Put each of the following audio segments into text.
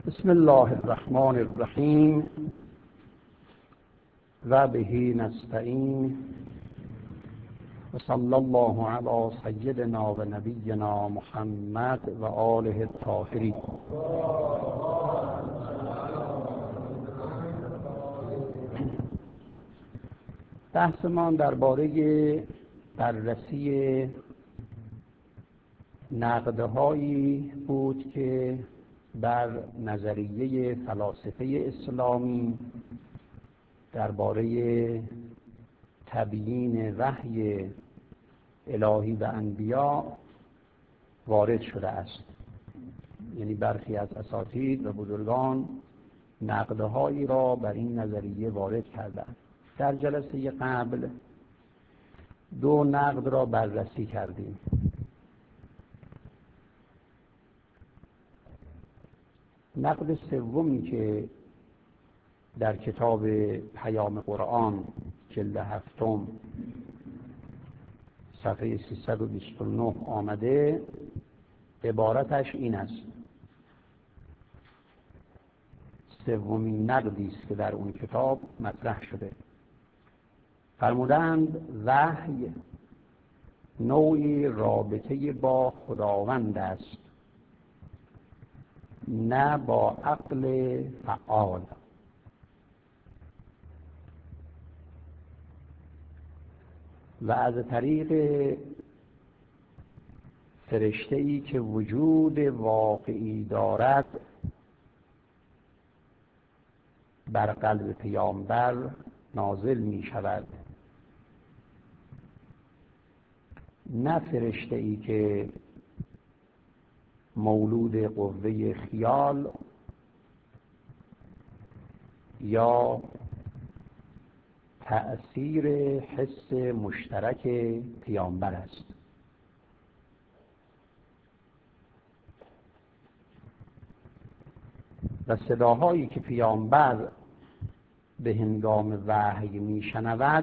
بسم الله الرحمن الرحیم و به نستعین و صلی الله علی سیدنا و نبینا محمد و آله الطاهرین. بحثمان درباره بررسی نقدهایی بود که بر نظریه فلاسفه اسلامی درباره تبیین وحی الهی و انبیا وارد شده است. یعنی برخی از اساتید و بزرگان نقدهایی را بر این نظریه وارد کردند. در جلسه قبل دو نقد را بررسی کردیم. نقد سومی که در کتاب پیام قرآن جلد 7 صفحه 329 آمده، عبارتش این است. سومین نقدی است که در اون کتاب مطرح شده. فرمودند وحی نوعی رابطه با خداوند است، نه با عقل فعال. و از طریق فرشته‌ای که وجود واقعی دارد بر قلب پیامبر نازل می شود، نه فرشته‌ای که مولود قوه خیال یا تأثیر حس مشترک پیامبر است. و صداهایی که پیامبر به هنگام وحی میشنود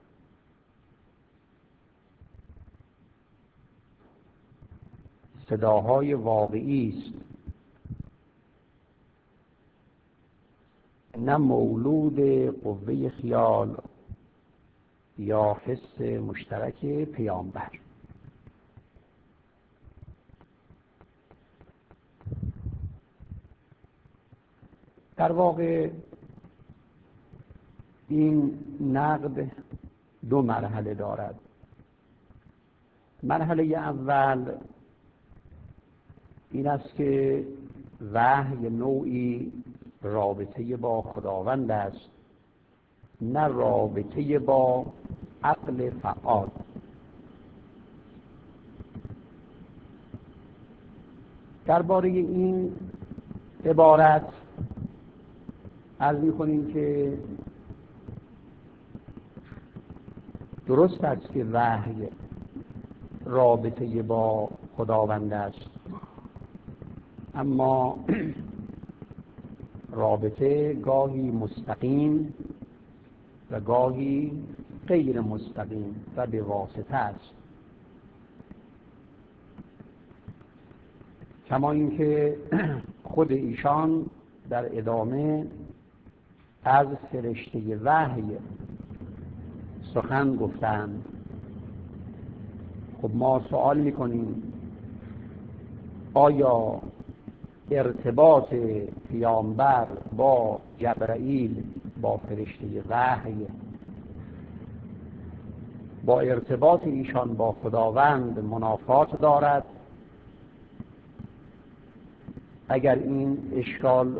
صداهای واقعی است، نه مولود قوه خیال یا حس مشترک پیامبر. در واقع این نقد دو مرحله دارد. مرحله اول این است که وحی نوعی رابطه با خداوند است، نه رابطه با عقل فعال. درباره این عبارت عرض می‌کنیم که درست است که وحی رابطه با خداوند است، اما رابطه گاهی مستقیم و گاهی غیر مستقیم و به واسطه است. کما اینکه خود ایشان در ادامه از فرشته وحی سخن گفتند. خب ما سوال می‌کنیم آیا ارتباط پیامبر با جبرائیل، با فرشته وحی، با ارتباط ایشان با خداوند منافات دارد؟ اگر این اشکال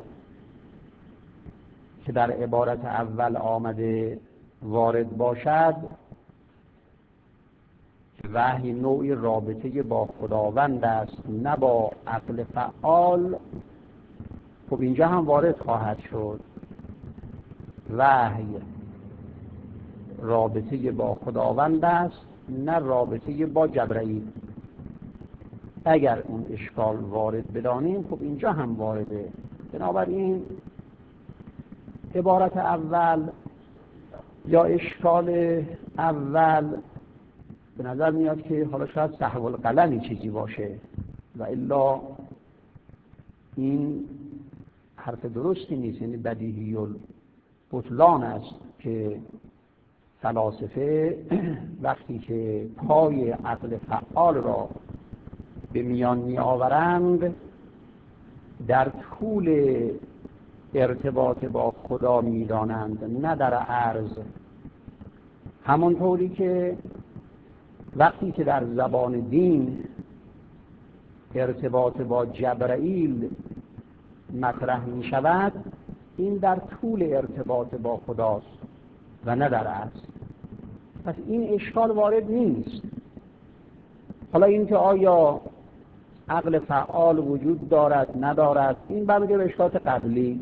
که در عبارت اول آمده وارد باشد که وحی نوعی رابطه با خداوند است نه با عقل فعال، خب اینجا هم وارد خواهد شد. وحی رابطه با خداوند است نه رابطه با جبرائیل. اگر اون اشکال وارد بدانیم خب اینجا هم وارده. بنابراین عبارت اول یا اشکال اول به نظر میاد که حالا شاید سهو القلمی چیزی باشه و الا این حرف درستی نیست، یعنی بدیهی البطلان است که فلاسفه وقتی که پای عقل فعال را به میان می آورند در طول ارتباط با خدا می دانند، نه در عرض. همانطوری که وقتی که در زبان دین ارتباط با جبرائیل مطرح می شود، این در طول ارتباط با خداست و نه در عرض. پس این اشکال وارد نیست. حالا این که آیا عقل فعال وجود دارد ندارد، این برمیگرده به اشکالات قبلی.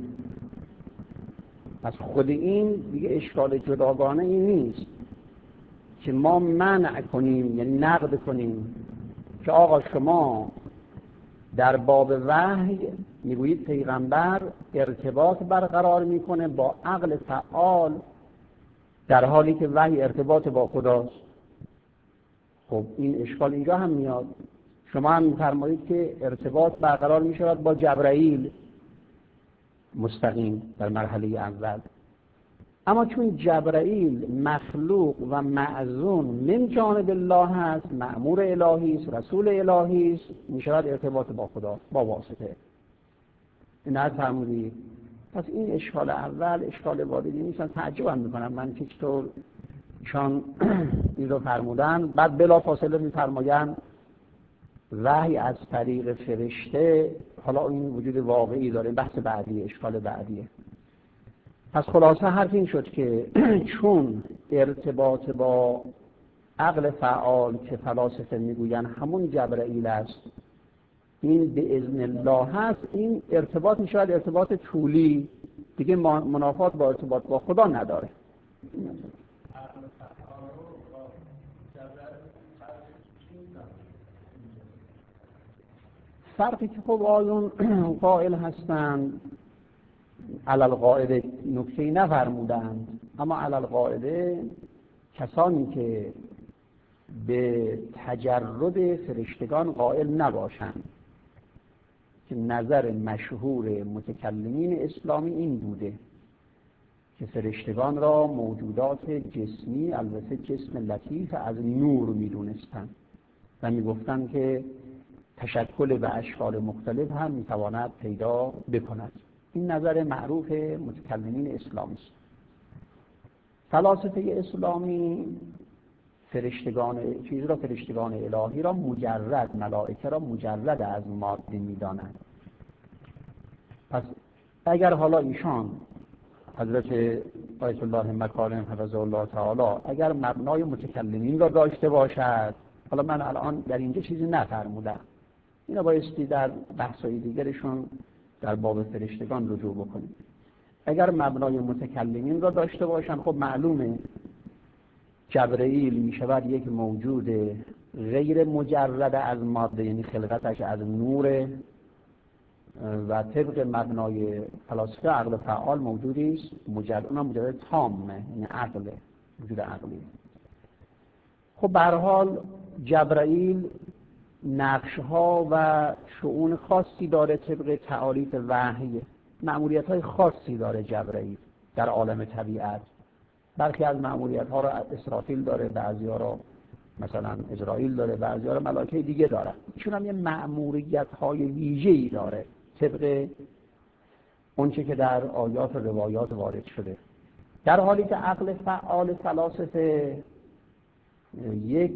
پس خود این دیگه اشکال جداگانه این نیست که ما منع کنیم، یعنی نقد کنیم که آقا شما در باب وحی میگویید پیغمبر ارتباط برقرار میکنه با عقل فعال، در حالی که وحی ارتباط با خداست. خب این اشکال اینجا هم میاد. شما هم می‌فرمایید که ارتباط برقرار میشود با جبرائیل مستقیم در مرحله اول، اما چون جبرائیل مخلوق و معزون من جانب الله هست، مأمور الهی است، رسول الهی است، میشود ارتباط با خدا با واسطه. این از فرمودید. پس این اشکال اول اشکال واردی نیستن. تعجب میکنم من که چطور ایشان این رو فرمودن، بعد بلافاصله میفرمایند وحی از طریق فرشته. حالا این وجود واقعی داره، بحث بعدی، اشکال بعدیه. پس خلاصه حرف این شد که چون ارتباط با عقل فعال که فلاسفه میگوین همون جبرائیل است، این به اذن الله هست، این ارتباط میشود ارتباط طولی، دیگه منافات با ارتباط با خدا نداره. فرقی که خب آیون قائل هستند علل قاعده نکته‌ای نفرمودند، اما علل قاعده کسانی که به تجرد فرشتگان قائل نباشند، که نظر مشهور متکلمین اسلامی این بوده که فرشتگان را موجودات جسمی، البته جسم لطیف از نور می‌دونستند و می‌گفتند که تشکل به اشکال مختلف هم می‌تواند پیدا بکند. این نظر معروف متکلمین اسلامی است. فلاسفه اسلامی فرشتگان الهی را مجرد، ملائکه را مجرد از ماده می‌دانند. پس اگر حالا ایشان حضرت آیت الله مکارم حفظه الله تعالی اگر مبنای متکلمین را داشته باشد، حالا من الان در اینجا چیزی نفرمودم، اینا بایستی در بحث‌های دیگرشون در باب فرشتگان رجوع بکنیم. اگر مبنای متکلمین را داشته باشن، خب معلومه جبرائیل می شود یک موجود غیر مجرد از ماده، یعنی خلقتش از نور و طبق مبنای فلاسفه عقل فعال موجودی است مجرد تامه، یعنی عقل، وجود عقلی. خب به هر حال جبرائیل نقش‌ها و شؤون خاصی داره، طبق تعالیف وحی مأموریت‌های خاصی داره جبرائیل در عالم طبیعت. برخی از مأموریت‌ها را اسرافیل داره، بعضی‌ها را مثلا اسرائیل داره، بعضی‌ها را ملائکه دیگه داره. چون هم یه مأموریت‌های ویژه‌ای داره طبق اونچه که در آیات و روایات وارد شده، در حالی که عقل فعال فلاسفه یک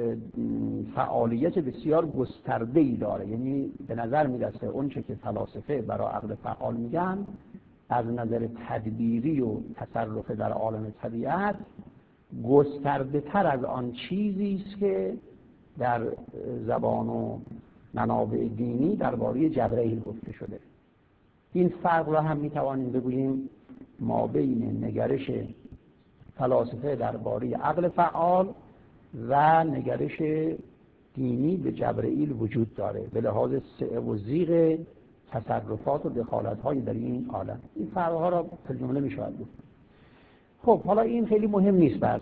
فعالیت بسیار گسترده‌ای داره. یعنی به نظر میرسه اونچه که فلاسفه برای عقل فعال میگن از نظر تدبیری و تصرف در عالم طبیعت گسترده تر از آن چیزی است که در زبان و منابع دینی درباره جبرائیل گفته شده. این فرق را هم میتوانیم بگوییم ما بین نگرش فلاسفه درباره عقل فعال و نگرش دینی به جبرائیل وجود داره به لحاظ سعه و زیغ تصرفات و دخالت‌های در این عالم. این فرق‌ها را به جمله می‌شود گفت. خب حالا این خیلی مهم نیست. بس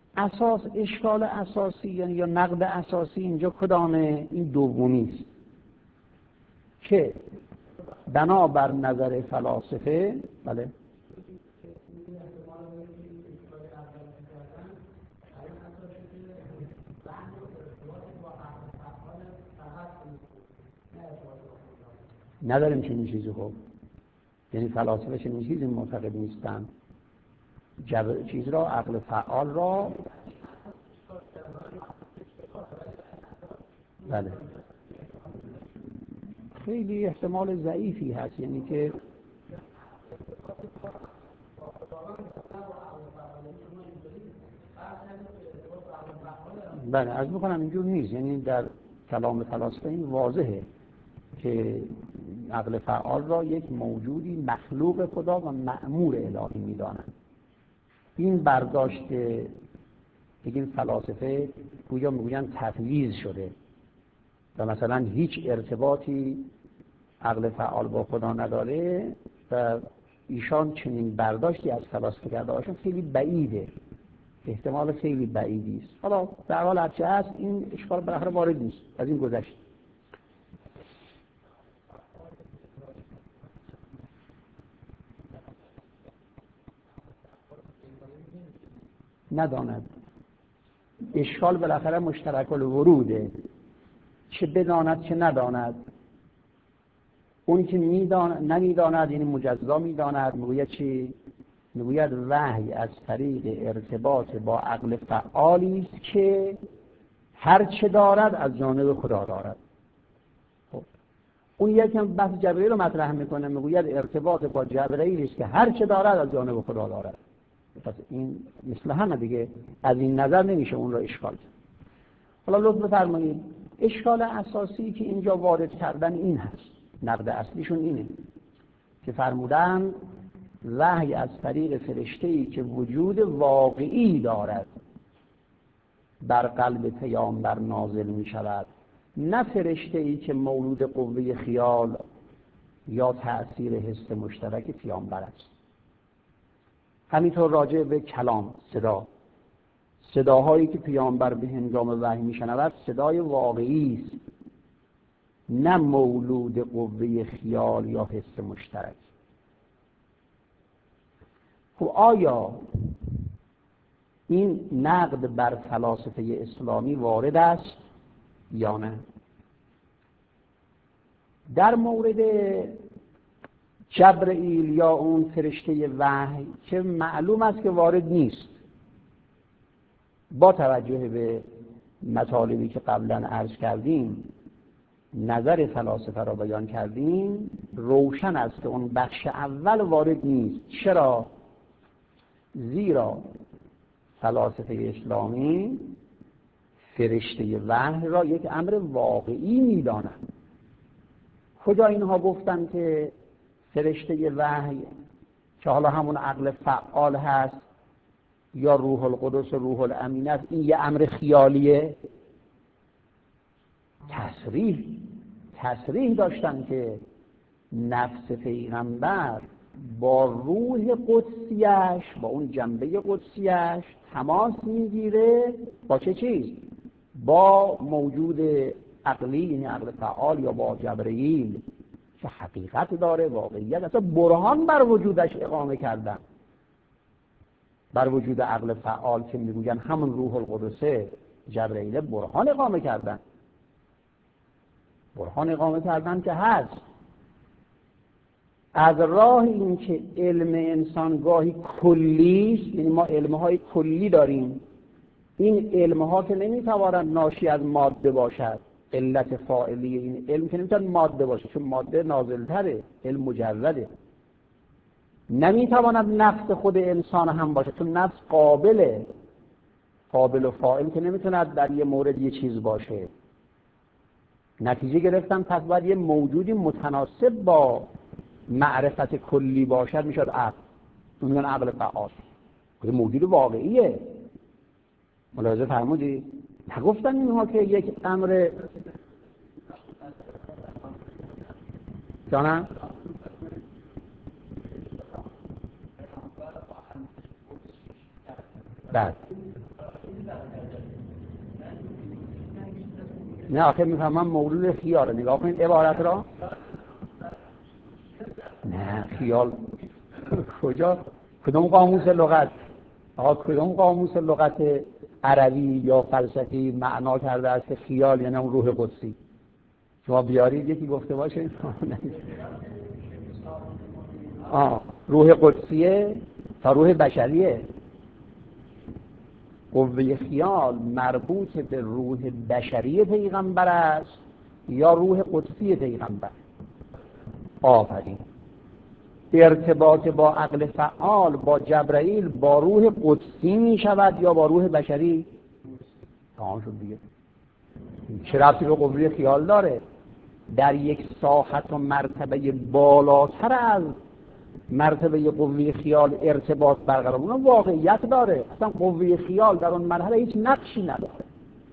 اشکال اساسی یعنی یا نقد اساسی اینجا کدامه؟ این دومی است که بنابر نظر فلاسفه. بله نداریم چنین چیزی. خب یعنی فلاسفه چنین چیزی معتقد نیستن. چیز را، عقل فعال را، بله خیلی احتمال ضعیفی هست، یعنی که بله عرض میکنم اینجور نیست. یعنی در کلام فلاسفه این واضحه که عقل فعال را یک موجودی مخلوق خدا و مأمور الهی میدانند. این برداشت بگیم فلاسفه گویا میگویند تفویض شده و مثلا هیچ ارتباطی عقل فعال با خدا نداره و ایشان چنین برداشتی از فلاسفه کرده هاشون خیلی بعیده، احتمال خیلی بعیدی است. حالا در حال هرچه هست این اشکال بالاخره وارد نیست، از این گذشت. نداند، اشکال بالاخره مشترک الوروده، چه بداند چه نداند. اون که نمیداند یعنی مجزا میداند، میگوید چی؟ میگوید وحی از طریق ارتباط با عقل فعالی است که هر چه دارد از جانب خدا دارد. خب اون یکم بحث جبرئیل رو مطرح میکنه، میگوید ارتباط با جبرئیل است که هر چه دارد از جانب خدا دارد. پس این مثل همه دیگه، از این نظر نمیشه اون رو اشکال. حالا لطف بفرمایید، اشکال اساسی که اینجا وارد کردن این هست، نقد اصلیشون اینه که فرمودن وحی از طریق فرشته‌ای که وجود واقعی دارد بر قلب پیامبر نازل می شود، نه فرشته‌ای که مولود قوه خیال یا تأثیر حس مشترک پیامبر است. همینطور راجع به کلام، صداهایی که پیامبر به هنگام وحی میشنود صدای واقعی است، نه مولود قوه خیال یا حس مشترک. خب آیا این نقد بر فلاسفه اسلامی وارد است یا نه؟ در مورد جبرئیل یا اون فرشته وحی که معلوم است که وارد نیست، با توجه به مطالبی که قبلا عرض کردیم، نظر فلاسفه را بیان کردیم، روشن است که اون بخش اول وارد نیست. چرا؟ زیرا فلاسفه اسلامی فرشته وحی را یک امر واقعی می‌دانند. کجا اینها گفتن که فرشته وحی که حالا همون عقل فعال هست یا روح القدس و روح الامین است، این یه امر خیالیه؟ تصریح داشتن که نفس پیغمبر با روح قدسیش، با اون جنبه قدسیش تماس میگیره با چه چیز؟ با موجود عقلی، یعنی عقل فعال، یا با جبرئیل که حقیقت داره، واقعیت، اصلا برهان بر وجودش اقامه کردن، بر وجود عقل فعال که میگوین همون روح القدسه، جبرئیل، برهان اقامه کردن که هست. از راه این که علم انسان گاهی کلی است، یعنی ما علمهای کلی داریم، این علمها که نمیتوانند ناشی از ماده باشد، علت فاعلی این علم که نمیتواند ماده باشه، چون ماده نازلتره، علم مجرده. نمیتواند نفس خود انسان هم باشه، چون نفس قابل و فاعل که نمیتواند در یه مورد یه چیز باشه. نتیجه گرفتم پس باید یه موجودی متناسب با معرفت کلی باشد، میشد عقل. میگن عقل فعال یه موجود واقعیه. ملاحظه فرمودی؟ نگفتن اینها که یک امر جانم بعد نه آخه میفهمم مولود خیاله. نگاه کنید عبارت را، نه خیال کجا؟ کدوم قاموس لغت؟ کدوم قاموس لغت عربی یا فلسفی معنا کرده است که خیال یعنی اون روح قدسی؟ شما بیارید یکی گفته باشه. روح قدسیه تا روح بشریه. قوه خیال مربوط به روح بشری پیغمبر است یا روح قدسی پیغمبر؟ آفرین. ارتباط با عقل فعال با جبرائیل با روح قدسی می شود یا با روح بشری؟ تمام شد دیگه. چه ربطی به قوه خیال داره؟ در یک ساحت و مرتبه بالاتر از مرتبه قوه خیال ارتباط برقرار، اون واقعیت داره. اصلا قوه خیال در اون مرحله هیچ نقشی نداره،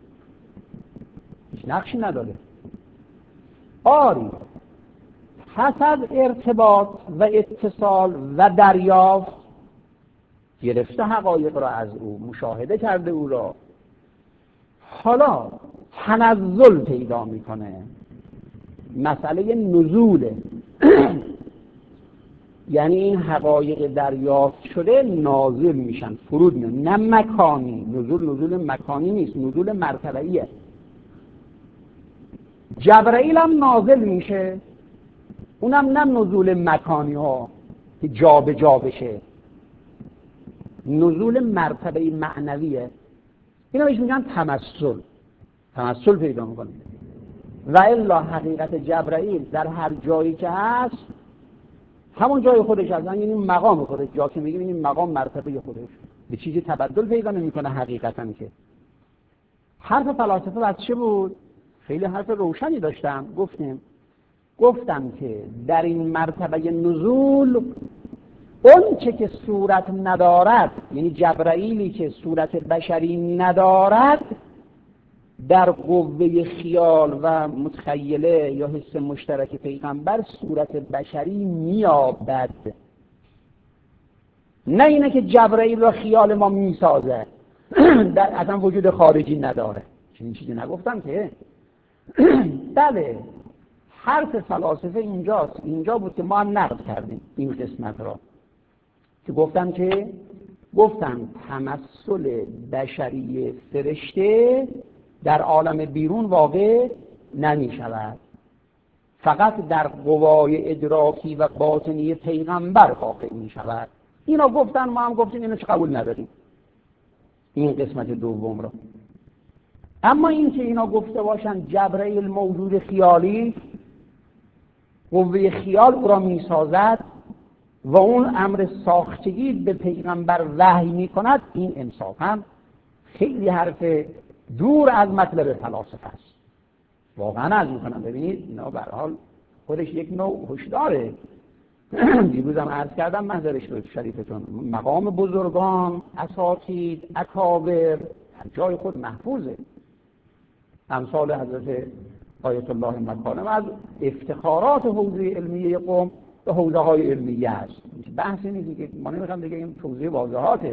هیچ نقشی نداره. آری پس از ارتباط و اتصال و دریافت گرفته حقایق را از او، مشاهده کرده او را، حالا تنزل پیدا میکنه. مسئله نزوله. یعنی این حقایق دریافت شده نازل میشن، فرود میان. نه مکانی، نزول مکانی نیست، نزول مرتبه‌ایه. جبرائیل هم نازل میشه، اونم نه نزول مکانی ها که جا به جا بشه، نزول مرتبه معنویه. اینا بهش میگن تمثل پیدا میکنه. و الا حقیقت جبرائیل در هر جایی که هست همون جای خودش هست، یعنی مقام خودش. جا که میگیم این مقام مرتبه خودش، به چیزی تبدل پیدا نمیکنه حقیقتا. که حرف فلاسفه از چه بود؟ خیلی حرف روشنی داشتم. گفتم که در این مرتبه نزول اون چه که صورت ندارد، یعنی جبرائیلی که صورت بشری ندارد، در قوه خیال و متخیله یا حس مشترک پیغمبر صورت بشری میابد. نه اینه که جبرائیل و خیال ما میسازه، در اصلا وجود خارجی نداره. چنین چیزی نگفتم که. بله، حرف فلاسفه اینجاست. اینجا بود که ما هم نقد کردیم این قسمت را، که گفتم تمثل بشری فرشته در عالم بیرون واقع نمی شود، فقط در قوای ادراکی و باطنی پیغمبر واقع می شود. اینا گفتن، ما هم گفتیم اینو چه قبول نداریم، این قسمت دوم را. اما این که اینا گفته باشن جبرائیل موجود خیالی، قوه خیال او را می سازد و اون امر ساختگی به پیغمبر وحی می کند، این انصافاً خیلی حرف دور از مطلب فلاسفه است. واقعا عرض میکنم. ببینید اینا به هر حال خودش یک نوع هشداره. دیروزم عرض کردم محضرش رو شریفتون، مقام بزرگان، اساتید، اکابر جای خود محفوظه. امثال حضرت آیت الله مکارم از افتخارات حوزه علمیه قم به حوزه های علمیه است. بحثی نیست که ما نمیخوام دیگه، این توضیح واضحاته،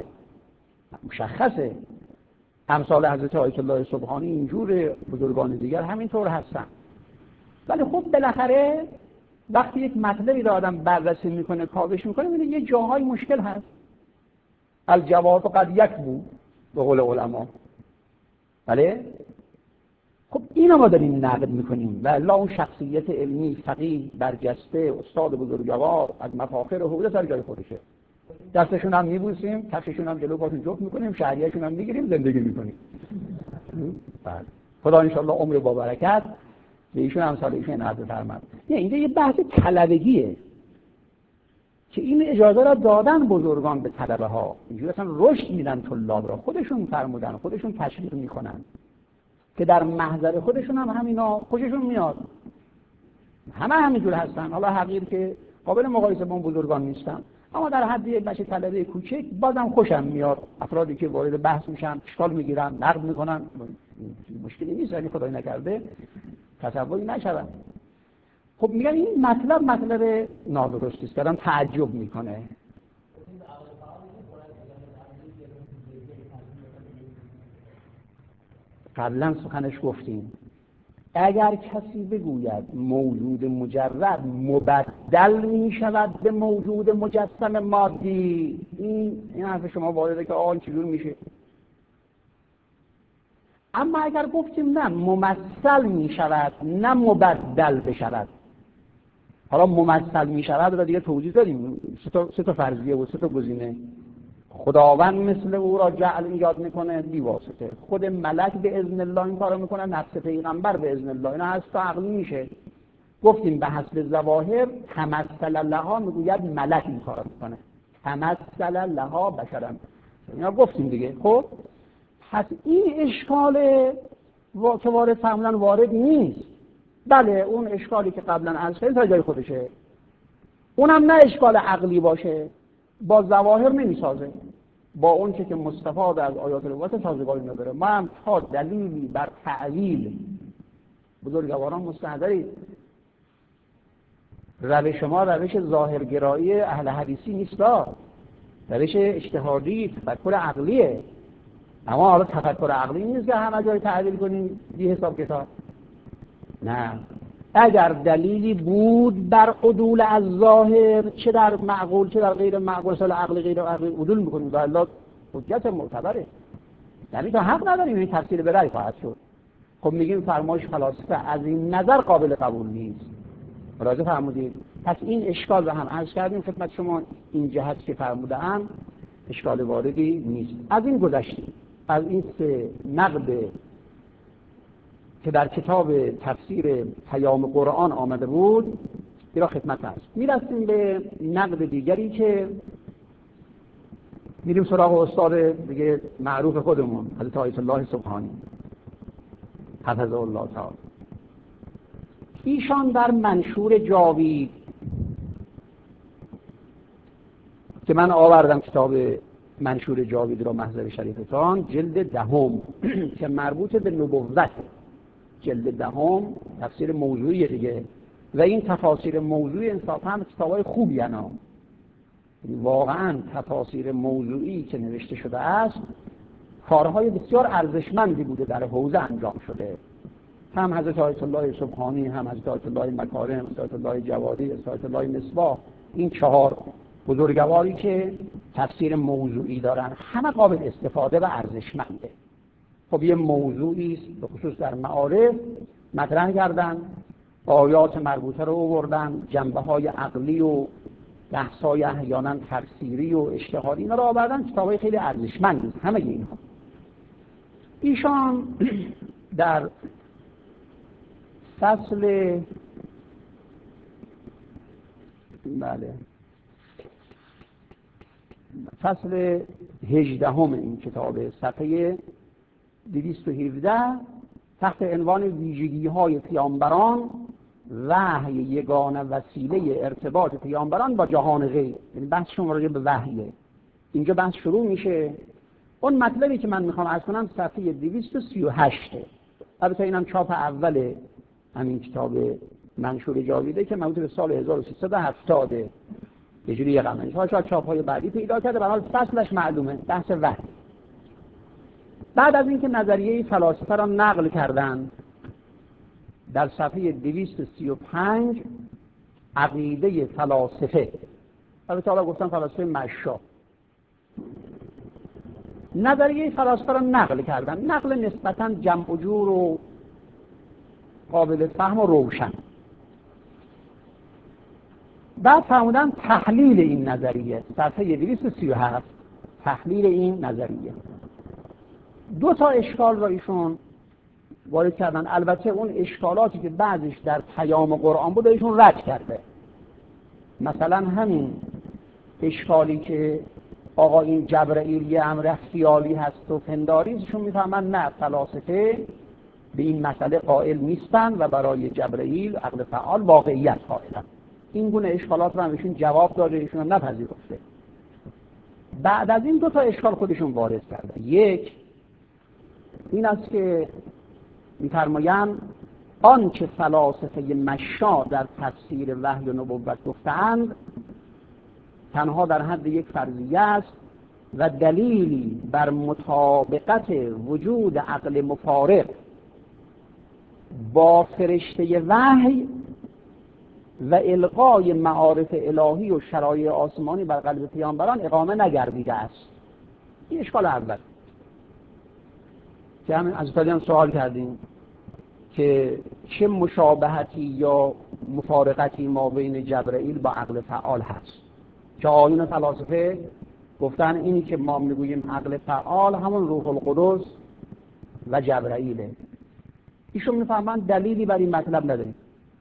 مشخصه. امثال حضرت آیت الله سبحانی اینجور، بزرگان دیگر همینطور هستن. ولی خب بالاخره وقتی یک مطلبی را آدم بررسی میکنه، کاوش میکنه، میبینه یه جاهای مشکل هست. الجواب قد یک بود به قول علما. بله؟ خب اینا ما داریم نقد میکنیم. و الا اون شخصیت علمی فقیه برجسته، استاد بزرگوار از مفاخر حوزه سر جای خودشه. دستشون هم میبوسیم، کفششون هم جلو پاشون جفت میکنیم، شهریه‌شون هم میگیریم، زندگی میکنیم. بله. خدا انشالله عمر با برکت به ایشون امثال ایشون نظر فرماد. نه، اینجا یه بحث طلبگیه که این اجازه را دادن بزرگان به طلبه ها، اینجوری اصلا رشد میدن طلاب را، خودشون فرمودن، خودشون تشویق میکنن که در محضر خودشون هم همینا خوششون میاد. همه همینجور هستن. حالا حقیر که قابل مقایسه با اون بزرگان نیستن، اما در حد یک بچه طلبه کوچک بازم خوشم میاد. افرادی که وارد بحث میشن، اشکال میگیرن، نقد میکنن، مشکلی نیست، ولی خدای نکرده تصوری نشود. خب میگن این مطلب نادرستی است، کردن تعجب میکنه. قبلا سخنش گفتیم اگر کسی بگوید موجود مجرد مبدل می شود به موجود مجسم مادی، این حرف شما وارده که آن چجور میشه. اما اگر گفتیم نه ممثل می شود نه مبدل بشود، حالا ممثل می شود و دیگه توضیح دادیم سه تا فرضیه و سه تا گزینه. خداوند مثل او را جعل ایجاد میکنه بیواسطه، خود ملک به اذن الله این کارو میکنه، نفس پیغمبر به اذن الله، اینا هست تا عقلی میشه. گفتیم به حسب ظواهر تمثل لها میگوید ملک این کارو میکنه، تمثل لها بشرا، اینا گفتیم دیگه. خب پس این اشکال که وارد فرمودن وارد نیست. بله اون اشکالی که قبلا عرض کردیم تا جای خودشه، اونم نه اشکال عقلی باشه، با ظواهر نمیسازه، با اون که مستفاد از آیات روایت سازگاری نداره. ما هم تا دلیلی بر تعویل بزرگواران مستحضرید. روش ما روش ظاهرگرایی اهل حدیثی نیست، روش اجتهادی تفکر عقلیه. اما حالا تفکر عقلی نیست که همه جای تعویل کنیم بی حساب کتاب. نه، اگر دلیلی بود بر عدول از ظاهر، چه در معقول چه در غیر معقول، سال عقل غیر عقل عدول میکنیم و الله حجت معتبره، یعنی تا حق نداریم این تفسیر به رأی خواهد شد. خب میگیم فرمایش فلاسفه از این نظر قابل قبول نیست. راجع فرمودید. پس این اشکال رو هم عرض کردیم خدمت شما، این جهت که فرموده‌ام اشکال واردی نیست. از این گذشتیم، از این سه نقد که در کتاب تفسیر پیام قرآن آمده بود ایرا خدمت هست. میرسیم به نقد دیگری که میریم سراغ استاد دیگه معروف خودمون حضرت آیت الله سبحانی حفظه الله تعالی. ایشان در منشور جاوید که من آوردم کتاب منشور جاوید را محضر شریفتان جلد دهم که مربوط به نبوت، جلد دهم تفسیر موضوعی دیگه و این تفاسیر موضوعی انصافا هم کتابای خوبی هستند. واقعا تفاسیر موضوعی که نوشته شده است کارهای بسیار ارزشمندی بوده در حوزه انجام شده. هم حضرت آیت الله سبحانی، هم حضرت آیت الله مکارم، حضرت آیت الله جوادی، حضرت آیت الله مصباح، این چهار بزرگواری که تفسیر موضوعی دارن همه قابل استفاده و ارزشمنده. خب یه موضوعی است به خصوص در معارف مطرح کردن، آیات مربوطه رو آوردن، جنبه‌های عقلی و بحث‌های احیانا تفسیری و اجتهادی اینا رو آوردن. کتابای خیلی ارزشمندی همه اینها. ایشان در فصل فصل 18 این کتاب صفحه 217 تحت عنوان ویژگی‌های پیامبران، وحی یگانه وسیله ارتباط پیامبران با جهان غیب، یعنی بحثشون راجع به وحیه. اینجا بحث شروع میشه. اون مطلبی که من میخوام عرض کنم صفحه 238. البته اینم چاپ اول همین کتاب منشور جاویده که مربوط به سال 1370 هجری قمری. شاید چاپ‌های بعدی پیدا کرده، به هر حال فصلش معلومه، بحث وحی. بعد از اینکه نظریه فلاسفه را نقل کردند در صفحه 235 عقیده فلاسفه، البته حالا گفتم فلاسفه مشا، نظریه فلاسفه را نقل کردن، نقل نسبتاً جمع و جور و قابل فهم و روشن. بعد فرمودن تحلیل این نظریه، صفحه 237 تحلیل این نظریه. دو تا اشکال را ایشون وارد کردن. البته اون اشکالاتی که بعضش در پیام قرآن بود ایشون رد کرده. مثلا همین اشکالی که آقا این جبرئیل یه امر خیالی هست و پنداری، ایشون میفهمن نه، فلاسفه به این مسئله قائل نیستن و برای جبرئیل عقل فعال واقعیت قائلن. این گونه اشکالات رو هم ایشون جواب داده، ایشون هم نپذیرفته. بعد از این دو تا اشکال خودشون وارد کردن. یک این است که می‌فرمایند آن که فلاسفه مشا در تفسیر وحی و نبوت گفتند تنها در حد یک فرضیه است و دلیلی بر مطابقت وجود عقل مفارق با فرشته وحی و القای معارف الهی و شرایع آسمانی بر قلب پیامبران اقامه نگردیده است. این اشکال اول که همین از هم سوال کردیم که چه مشابهتی یا مفارقتی ما بین جبرائیل با عقل فعال هست، که آیون فلاسفه گفتن اینی که ما میگوییم عقل فعال همون روح القدس و جبرائیله. ایشون میفهمن دلیلی برای این مطلب نداریم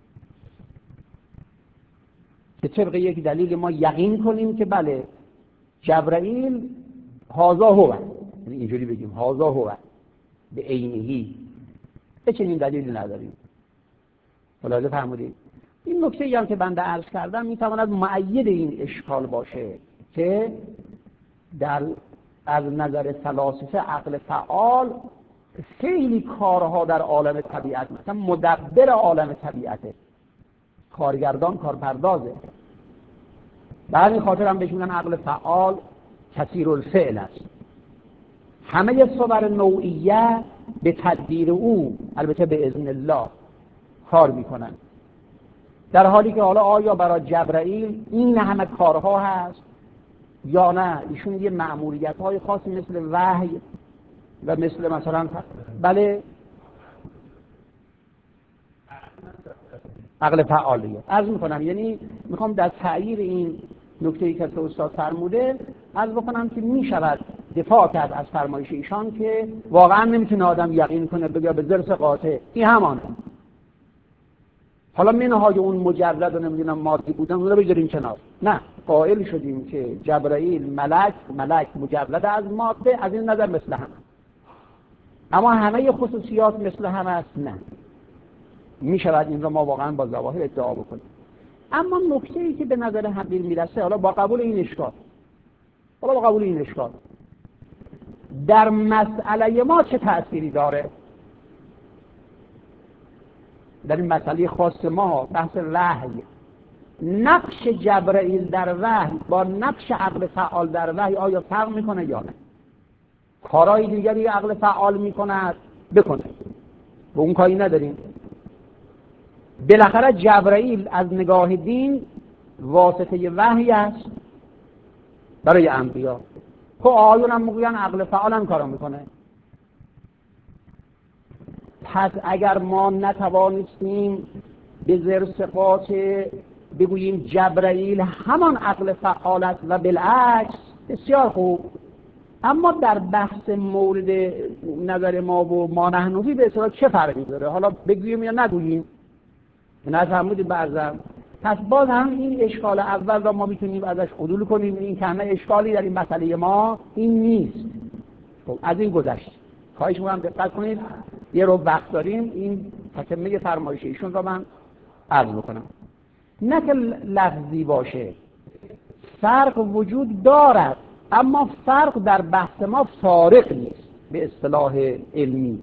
که طبق یک دلیل ما یقین کنیم که بله جبرائیل هازا هو، یعنی اینجوری بگیم هازا هو به عینهی، به چنین دلیلی نداریم. ملاحظه فرمودید؟ این نکته هم که بنده عرض کردم میتواند مؤید این اشکال باشه که از نظر فلاسفه عقل فعال خیلی کارها در عالم طبیعت، مثلا مدبر عالم طبیعته، کارگردان، کارپردازه. به همین خاطر هم بهش میگن عقل فعال کثیر الفعل است. همه صور نوعیه به تدبیر او، البته به اذن الله، کار میکنن. در حالی که حالا آیا برای جبرائیل این همه کارها هست یا نه؟ ایشون یه مأموریت‌های خاصی مثل وحی و مثلا بله عقل فعالیه. عرض میکنم یعنی میخوام در تأیید این نکته‌ای که استاد فرموده عرض بکنم که میشود دفاع کرد از فرمایش ایشان که واقعا نمیتونه آدم یقین کنه بگه به ذرس قاطع این همانه. حالا منهای اون مجرد و نمیدونم مادی بودن اون رو بذاریم کنار. نه، قائل شدیم که جبرائیل ملک مجرد از ماده، از این نظر مثل هم، اما همه خصوصیات مثل هم است. نه، میشود این رو ما واقعا با ظواهر ادعا بکنیم. اما نکته‌ای که به نظر حقیر میرسه، حالا با قبول این اشکال در مسئله ما چه تأثیری داره؟ در این مسئله خاص ما، بحث وحی، نقش جبرائیل در وحی با نقش عقل فعال در وحی آیا فرق میکنه یا نه؟ کارهای دیگری عقل فعال میکند بکنه، به اون کاری نداریم. بالاخره جبرائیل از نگاه دین واسطه وحی است برای انبیا. خب آیون هم میگوین عقل فعال هم کارو میکنه. پس اگر ما نتوانستیم به ذرس قاطع بگوییم جبرائیل همان عقل فعال است و بالعکس، بسیار خوب. اما در بحث مورد نظر ما و ما نحنوی به اصطلاح چه فرقی داره؟ حالا بگوییم یا نگوییم؟ نه فرمودید بعضا. پس باز هم این اشکال اول را ما میتونیم ازش عدول کنیم. این که همه اشکالی در این مسئله ما این نیست. خب از این گذشت. خواهش می‌کنم دقت کنید، یه رو وقت داریم این تتمه فرمایش ایشون را من عرض بکنم. نه که لفظی باشه، فرق وجود دارد، اما فرق در بحث ما فارق نیست به اصطلاح علمی.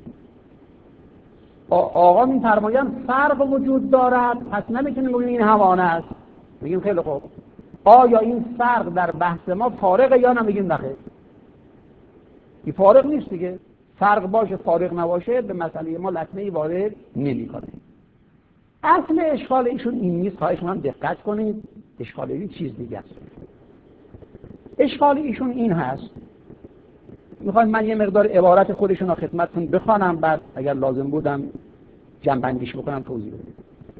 آقا می‌فرمایند فرق وجود دارد، پس نمیتونیم بگیم این همانه است. میگیم خیلی خوب، آیا این فرق در بحث ما فارقه یا نه؟ میگیم نخیر، این فارق نیست دیگه. فرق باشه فارق نباشه به مسئله ما لطمه‌ای وارد نمی‌کنه. اصل اشکال ایشون این نیست. خواهش می‌کنم دقت کنید، اشکال این چیز دیگه است. اشکال ایشون این هست، میخوام من یه مقدار عبارت خودشون رو خدمتتون بخوانم، بعد اگر لازم بودم جنبندیش بکنم توضیح بدم.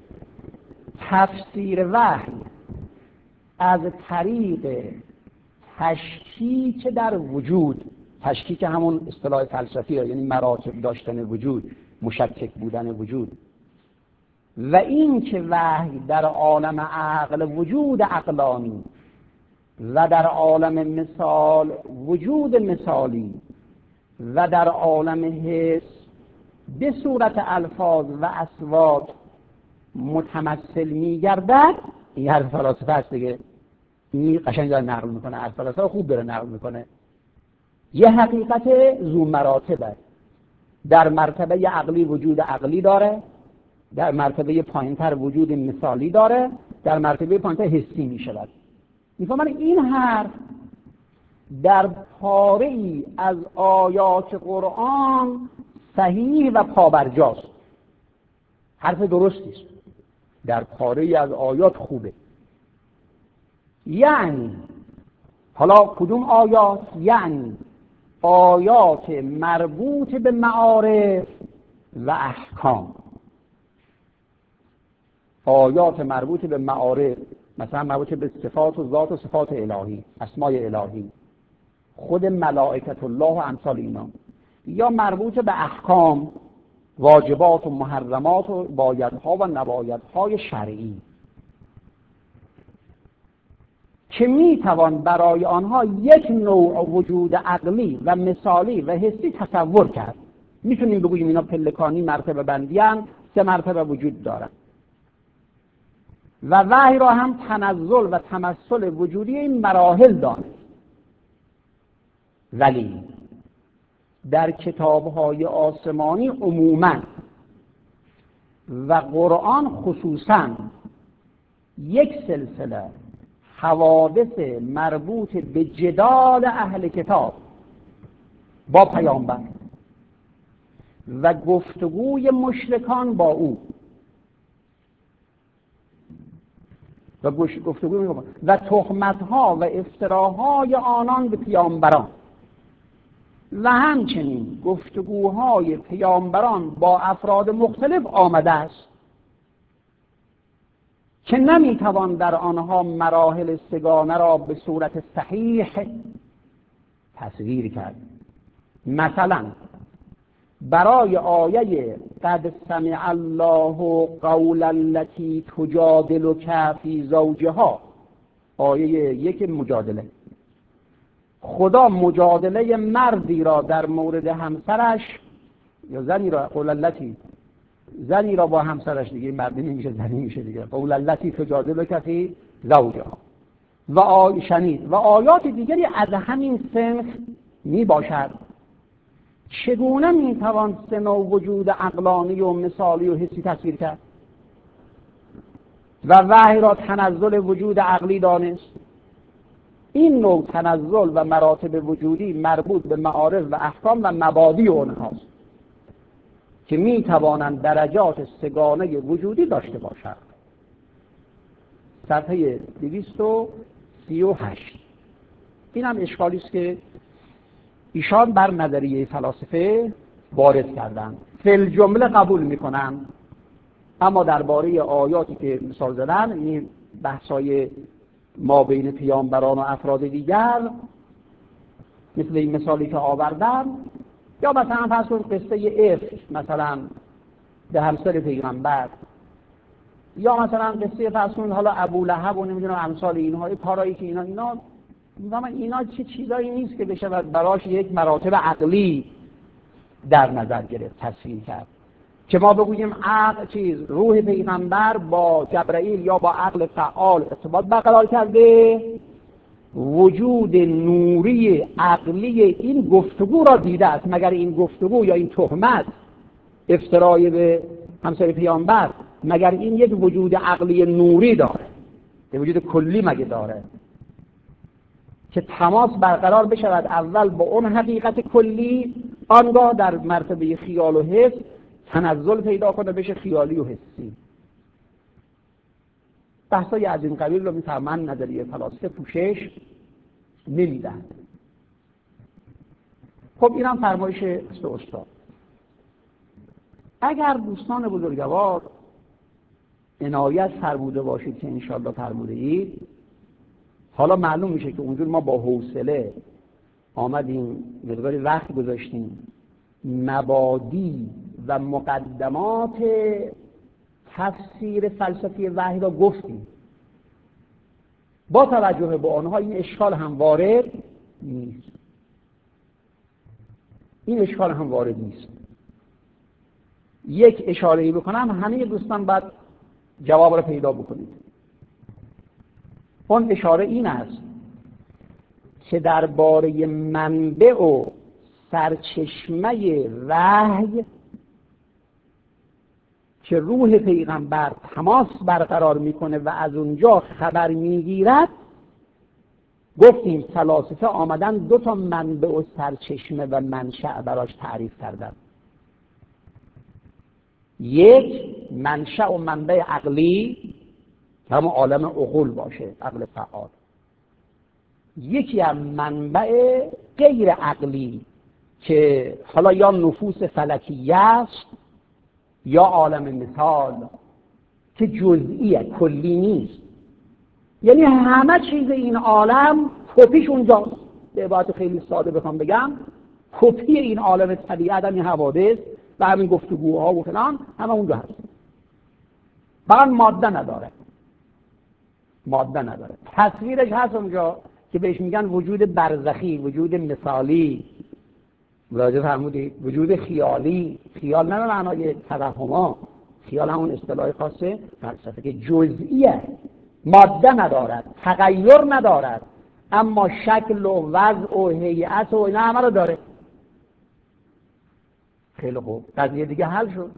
تفسیر وحی از طریق تشکیک در وجود، تشکیک همون اصطلاح فلسفی ها، یعنی مراتب داشتن وجود، مشکک بودن وجود، و این که وحی در عالم عقل وجود عقلانی و در عالم مثال وجود مثالی و در عالم حس به صورت الفاظ و اصوات متمثل می‌گردد. این حرف فلاسفه است دیگه، این قشنگ داره نقل میکنه، از فلاسفه خوب داره نقل میکنه. یه حقیقت ذو مراتبه، در مرتبه عقلی وجود عقلی داره، در مرتبه پایینتر وجود مثالی داره، در مرتبه پایینتر حسی میشود. میفهمن این حرف در پاره‌ای از آیات قرآن صحیح و پابرجاست. حرف درستی است، در پاره از آیات خوبه. یعنی حالا کدوم آیات؟ یعنی آیات مربوط به معارف و احکام. آیات مربوط به معارف، مثلا مربوط به صفات و ذات و صفات الهی، اسمای الهی، خود ملائکت الله و امثال اینا، یا مربوط به احکام، واجبات و محرمات و بایدها و نبایدهای شرعی که میتوان برای آنها یک نوع وجود عقلی و مثالی و حسی تصور کرد. میتونیم بگوییم اینا پلکانی مرتبه بندی هم 3 مرتبه وجود دارن و وحی را هم تنزل و تمثل وجودی این مراحل دارد. ولی در کتاب‌های آسمانی عموماً و قرآن خصوصاً یک سلسله حوادث مربوط به جدال اهل کتاب با پیامبر و گفتگوی مشرکان با او و تهمت‌ها و افتراهای آنان به پیامبران و همچنین گفتگوهای پیامبران با افراد مختلف آمده است که نمیتوان در آنها مراحل سگانه را به صورت صحیح تصویر کرد. مثلا برای آیه قد سمع الله قول التي تجادلك فی زوجها، آیه 1 مجادله، خدا مجادله مردی را در مورد همسرش یا زنی را، قول التي، زنی را با همسرش، دیگه مردی نمیشه زنی میشه دیگه، قول التي تجادلک فی زوجها، و شنید و آیات دیگری از همین صنف می باشد. چگونه میتوان 3 نوع وجود عقلانی و مثالی و حسی تصویر کرد و وحی را تنزل وجود عقلی دانست؟ این نوع تنزل و مراتب وجودی مربوط به معارف و احکام و مبادی اونهاست که میتوانند درجات 3 وجودی داشته باشند. صفحه 238. این هم اشکالی است که ایشان بر نظریه فلاسفه وارد کردند. فی جمله قبول میکنن، اما درباره آیاتی که مثال زدن، این بحثای ما بین پیامبران و افراد دیگر مثل این مثالی که آوردن، یا مثلا فرض کنید قصه افک مثلا به همسر پیغمبر، یا مثلا قصه فرض کنید حالا ابولهب و نمیدونم امثال اینها، کارهایی که اینا چه چیزایی نیست که بشه براش یک مراتب عقلی در نظر گرفت، تصویر کرد، که ما بگوییم روح پیغمبر با جبرائیل یا با عقل فعال ارتباط برقرار کرده، وجود نوری عقلی این گفتگو را دیده است. مگر این گفتگو یا این تهمت افترای به همسر پیامبر، مگر این یک وجود عقلی نوری داره؟ یه وجود کلی مگه داره که تماس برقرار بشود اول با اون حقیقت کلی، آنگاه در مرتبه خیال و حس تنزل پیدا کنه بشه خیالی و حسی؟ بحثای از این قبیل رو میفهمن نظریه فلاسفه پوشش نمیدن. خب اینم فرمایش استاد. اگر دوستان بزرگوار عنایت فرموده باشید که انشاءالله فرموده اید، حالا معلوم میشه که اونجور ما با حوصله آمدیم مقداری وقت گذاشتیم مبادی و مقدمات تفسیر فلسفی وحی را گفتیم. با توجه به آنها این اشکال هم وارد نیست. یک اشاره‌ای بکنم همه دوستان باید جواب را پیدا بکنید. اون اشاره این است که درباره منبع و سرچشمه وحی که روح پیغمبر تماس برقرار میکنه و از اونجا خبر میگیرد، گفتیم فلاسفه آمدن 2 منبع و سرچشمه و منشأ براش تعریف کردن. یک منشأ و منبع عقلی همون عالم عقول باشه، عقل فعال. یکی هم منبع غیر عقلی که حالا یا نفوس فلکیه است یا عالم مثال که جزئیه، کلی نیست. یعنی همه چیز این عالم کپیش اونجاست. به عبارت خیلی ساده بخوام بگم، کپی این عالم طبیعت، همین حوادث و همین گفتگوها و فلان همه اونجا هست. فقط ماده نداره. تصویرش هست اونجا که بهش میگن وجود برزخی، وجود مثالی. ملاحظه فرمودید؟ وجود خیالی. خیال نه به معنای توهم‌ها، خیال همون اصطلاح خاصه فلسفه که جزئیه، ماده ندارد، تغییر ندارد، اما شکل و وضع و هیئت و اینا همه رو داره. خیلی خوب، قضیه دیگه حل شد.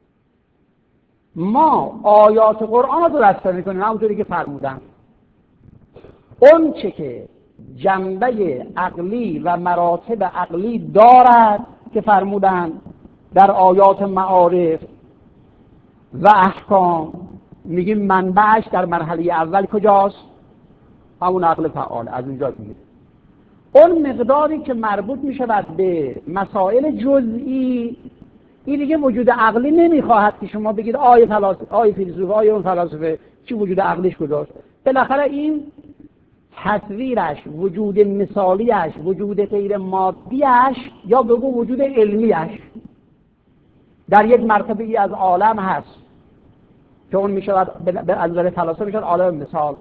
ما آیات قرآن رو درست می‌کنیم همونطوری که فرمودن. اون چه که جنبه عقلی و مراتب عقلی دارد که فرمودن در آیات معارف و احکام، میگیم منبعش در مرحله اول کجاست؟ همون عقل فعال. از اونجا میگیم اون مقداری که مربوط میشه به مسائل جزئی، این دیگه وجود عقلی نمیخواهد که شما بگید آیه فیلسوف، آیه اون فلسفه چی وجود عقلیش کجاست. بالاخره این تصویرش، وجود مثالیش، وجود غیر مادیش، یا بگو وجود علمیش در یک مرتبه ای از عالم هست که اون میشود به نظر فلسفه میشود عالم مثال.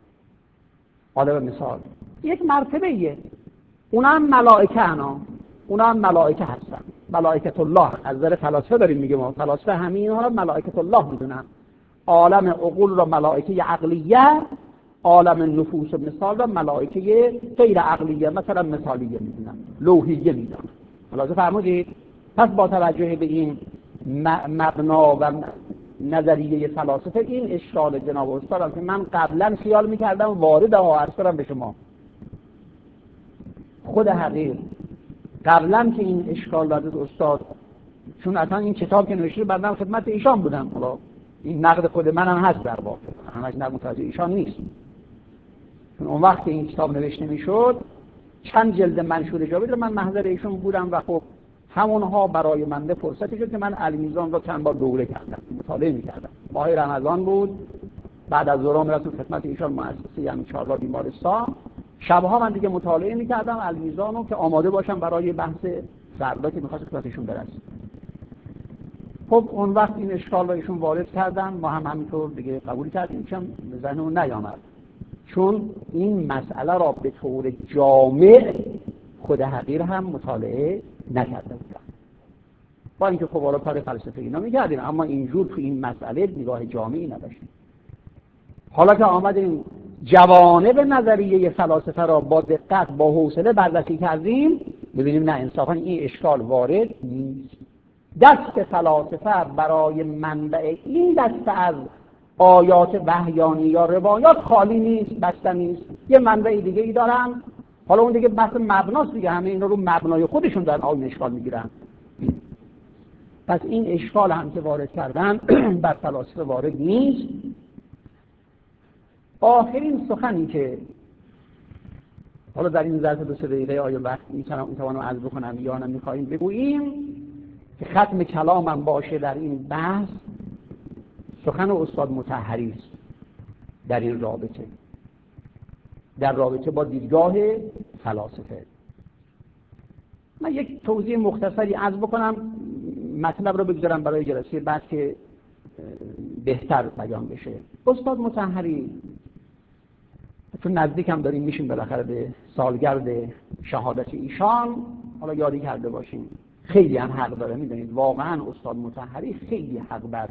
یک مرتبه ایه. اونا هم ملائکه هستن. ملائکت الله از نظر فلسفه داریم میگیم، ما فلسفه همین اینا رو ملائکت الله میدونن. عالم عقول رو ملائکه عقلیه، عالم نفوس و مثال رو ملائکه غیر عقلیه، مثلا مثالیه میدونن، لوحیه میدونن. ملاحظه فرمودید؟ پس با توجه به این مبنا و نظریه فلاسفه، این اشکال جناب استادم که من قبلا خیال میکردم وارد عرض کنم به شما، خود حقیق قبلا که این اشکال داد استاد، چون اصلا این کتاب که نوشته بعدم خدمت ایشان بودم، حالا این نقد خود منم هست در واقع، همش نقد متوجه ایشان نیست. چون اون وقت که این کتاب نوشته میشد چند جلد منشور جا بود، من محضر ایشون بودم و خب همونها برای من فرصتی شد که من المیزان رو چند بار دوره کردم، مطالعه می‌کردم. ماه رمضان بود، بعد از ظهر رفتم خدمت ایشان مؤسسه یعنی چهارراه بیمارستان. شبها من دیگه مطالعه می‌کردم المیزان رو که آماده باشم برای بحث فردا که می‌خواست خدمتشون برسم. خب اون وقت این اشکال رو ایشون وارد کردن، ما هم همینطور دیگه قبول کردیم، چون به ذهنمون نیامد، چون این مسئله را به طور جامع خود حقیر هم مطالعه نکرده بودن. با اینکه خب حالا کار فلسفه اینا می‌کردیم، اما اینجور تو این مسئله نگاه جامعی نداشتیم. حالا که آمدیم جوانب نظریه فلاسفه را با دقت، با حوصله بررسی کردیم، ببینیم نه انصافا این اشکال وارد نیست. دست فلاسفه برای منبع این دسته از آیات وحیانی یا روایات خالی نیست، بسته نیست. یه منبع دیگه ای دارن، حالا اون دیگه بحث مبناست دیگه، همه اینا رو مبنای خودشون دارن آیین اشکال میگیرن. پس این اشکال هم که وارد کردن بر فلاسفه وارد نیست. آخرین سخنی که حالا در این ظرف 2-3 دقیقه آیا وقت میتوانم عرض بکنم یا نمیخوایم بگوییم که ختم کلامم باشه در این بحث، سخن استاد مطهری است در این رابطه، در رابطه با دیدگاه فلاسفه. من یک توضیح مختصری عرض بکنم، مطلب رو بگذارم برای جلسه بعد که بهتر بیان بشه. استاد مطهری چون نزدیک هم داریم میشیم بالاخره به سالگرد شهادت ایشان، حالا یادی کرده باشیم. خیلی هم حق داره، میدونید واقعا استاد مطهری خیلی حق بر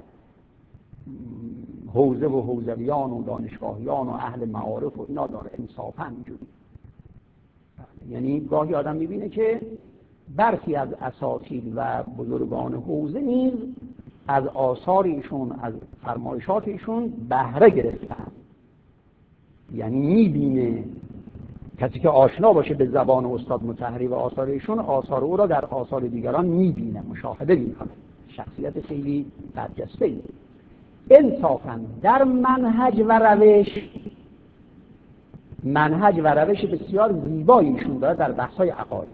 حوزه و حوزویان و دانشگاهیان و اهل معارف و اینا داره، انصافا اینجوری. یعنی گاهی آدم میبینه که برخی از اساتید و بزرگان حوزه نیز از آثار ایشون، از فرمایشات ایشون بهره گرفتن. یعنی میبینه کسی که آشنا باشه به زبان استاد مطهری و آثار ایشون، آثار او را در آثار دیگران میبینه، مشاهده میکنه. شخصیت خیلی برجسته‌ای. انصافا در منهج و روش بسیار زیبایی ایشون داره در بحث‌های عقاید.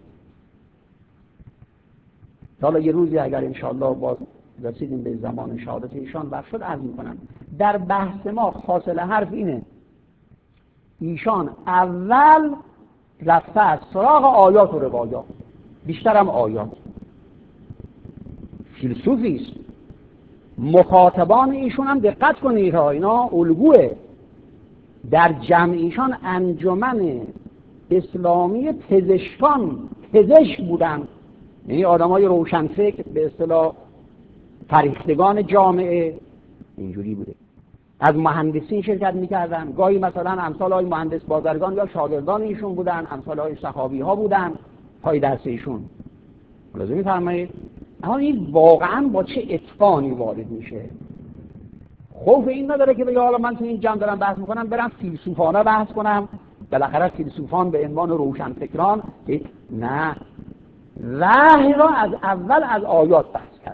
حالا یه روزی اگر انشاءالله باز رسیدیم به زمان شهادت ایشان وقت شد عرض می‌کنم. در بحث ما حاصل حرف اینه ایشان اول رفته از سراغ آیات و روایات، بیشترم آیات. فیلسوفی است. مخاطبان ایشون هم دقت کنید ها، اینا الگوه. در جمع ایشان انجمن اسلامی پزشک بودن، یعنی آدمای روشنفکر، به اصطلاح فریختگان جامعه، اینجوری بوده. از مهندسین شرکت میکردن، گاهی مثلا امثال های مهندس بازرگان یا شاگردان ایشون بودن، امثال های صحابی ها بودن پای درس ایشون. لازم میفرمایید. اما این واقعا با چه اتقانی وارد میشه. خوف این نداره که بگه حالا من تو این جمع دارم بحث میکنم برم فیلسوفانه بحث کنم، بالاخره فیلسوفان به عنوان روشنفکران. نه، وحی را از اول از آیات بحث کرده.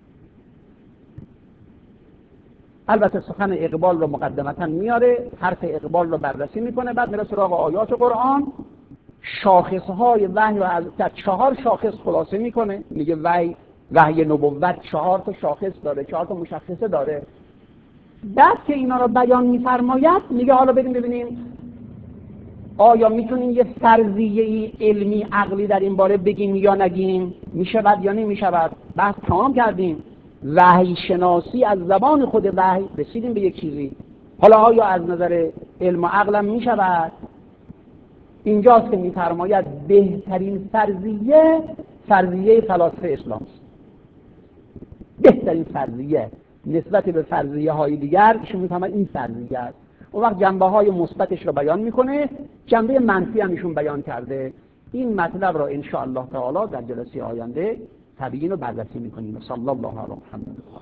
البته سخن اقبال رو مقدمتا میاره، حرف اقبال رو بررسی میکنه، بعد میره سراغ آیات قرآن، شاخصهای وحی رو از 4 شاخص خلاصه میکنه. میگه وحی نبوت 4 تا شاخص داره، 4 تا مشخصه داره. بعد که اینا رو بیان میفرماید میگه حالا بریم ببینیم آیا میتونیم یه فرضیه علمی عقلی در این باره بگیم یا نگیم، میشود یا نمیشود. بحث تمام کردیم، وحی شناسی از زبان خود وحی رسیدیم به یک چیزی. حالا آیا از نظر علم و عقلم میشود؟ اینجاست که میفرماید بهترین فرضیه فلاسفه اسلام است. بهترین فرضیه نسبت به فرضیه های دیگر ایشون میفهمد این فرضیه است. اون وقت جنبه های مثبتش رو بیان میکنه، جنبه منفی هم ایشون بیان کرده. این مطلب را ان شاء الله تعالی در جلسه آینده تبیین و بررسی میکنیم. صلی الله علی محمد.